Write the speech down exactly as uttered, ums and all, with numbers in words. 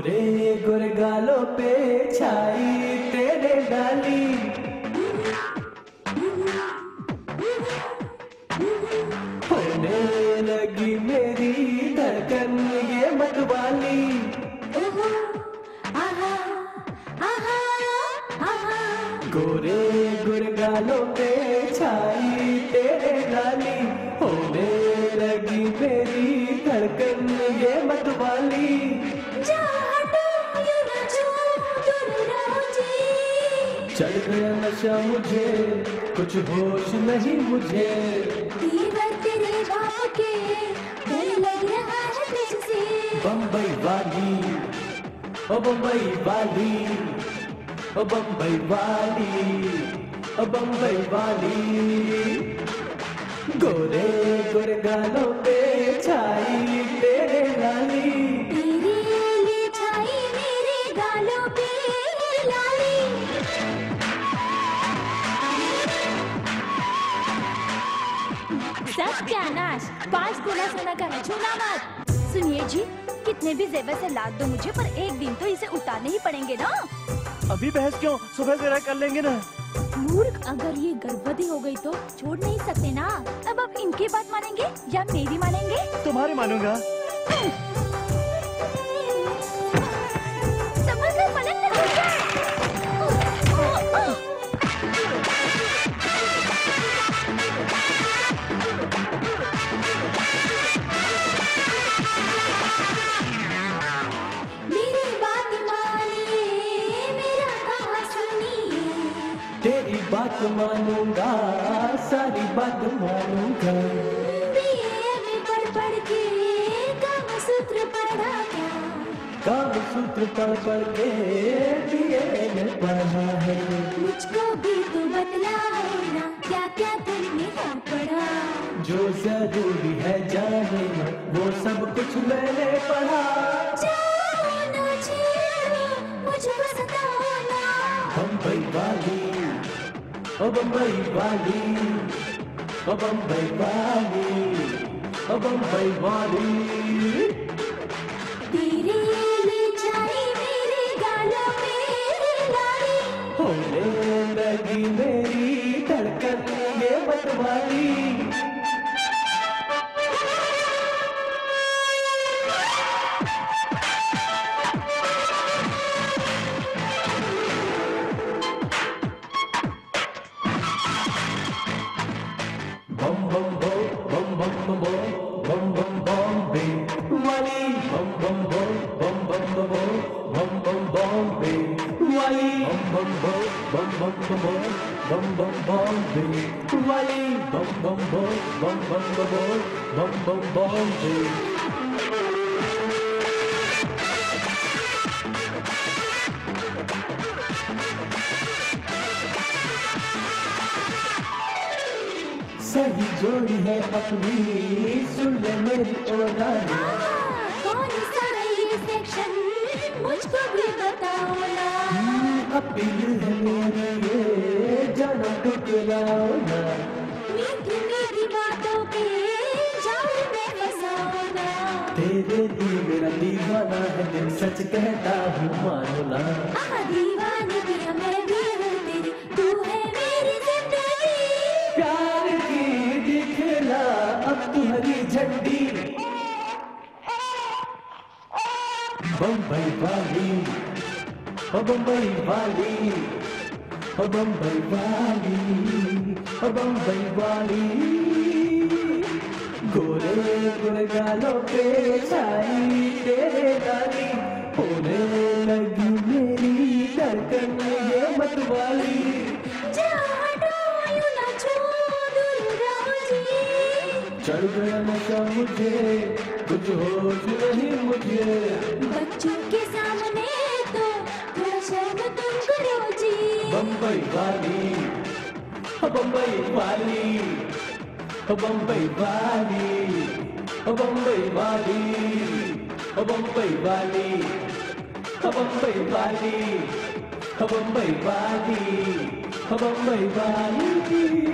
गोरे गोरे गालों पे छाई तेरे डाली, होने लगी मेरी धड़कन ये मतवाली। गोरे गोरे गालों पे छाई तेरे डाली, होने लगी मेरी धड़कन ये मतवाली। चढ़ गया नशा मुझे, कुछ होश नहीं मुझे। तेरे बाप के डर लग रहा है तुझसे। बम्बई वाली ओ बम्बई वाली ओ बम्बई वाली ओ बम्बई वाली। गोरे गोरे गालों पे छाई तेरे लाली, तेरे लिए छाई मेरे गालों पे लाली। सत्यानाश, पांच तोला सोना का है, छूना मत। सुनिए जी, कितने भी जेवर से लाद दो मुझे, पर एक दिन तो इसे उतारने ही पड़ेंगे ना। अभी बहस क्यों, सुबह से राय कर लेंगे ना। मूर्ख, अगर ये गर्भवती हो गई तो छोड़ नहीं सकते ना। अब आप इनकी बात मानेंगे या मेरी मानेंगे? तुम्हारी मानूंगा। समझ पलट नहीं। तेरी बात मानूंगा, सारी बात मानूंगा। बीए में पढ़ पढ़ के काम सूत्र पढ़ा क्या? काम सूत्र पढ़ पढ़ के बीए में पढ़ा है। मुझको भी तो बतलाओ ना, क्या क्या तुमने पढ़ा? जो जरूरी है जानना वो सब कुछ मैंने पढ़ा। जाओ ना छेड़ो, मुझको सताओ ना। बम्बई वाली ओ बम्बई वाली ओ बम्बई वाली ओ बम्बई वाली। तेरे लिए छाई मेरे गालों पे लाली, होने लगी मेरी धड़कन ये मतवाली। बम बम बो बम बम बम बो बम बम बॉम्बे वाली, बम बम बो बम बम बम बो बम बम बॉम्बे वाली, बम बम बो बम बम बम बो बम बम बॉम्बे वाली, बम बम बो बम बम बम बो बम बम बॉम्बे। सही जोड़ी है अपनी, सुन ले मेरी ओ रानी। कौन सा है ये सेक्शन, मुझको भी बताओ ना। अपील है मेरी ये, जाना टुकराओ ना। मीठी मीठी बातों के जाल में फंसाओ ना। तेरे लिए मेरा दीवाना है दिल, सच कहता हूँ मानो ना। आहा दीवानी भी मैं भी हूँ तेरी, तू है मेरी जिंदगी। प्यार की दिखला अब तू हरी झंडी। बम्बई वाली ओ बम्बई वाली ओ बम्बई वाली ओ बम्बई वाली। गोरे गोरे गालों पे छाई तेरे डाली, होने लगी मेरी धड़कन ये मतवाली। चढ़ गया नशा मुझे, कुछ होश नहीं मुझे। बच्चों के सामने तो थोड़ा शर्म तुम करो जी। बम्बई वाली ओ बम्बई वाली ओ बम्बई वाली ओ बम्बई वाली ओ बम्बई वाली ओ बम्बई वाली ओ बम्बई वाली ओ बम्बई वाली।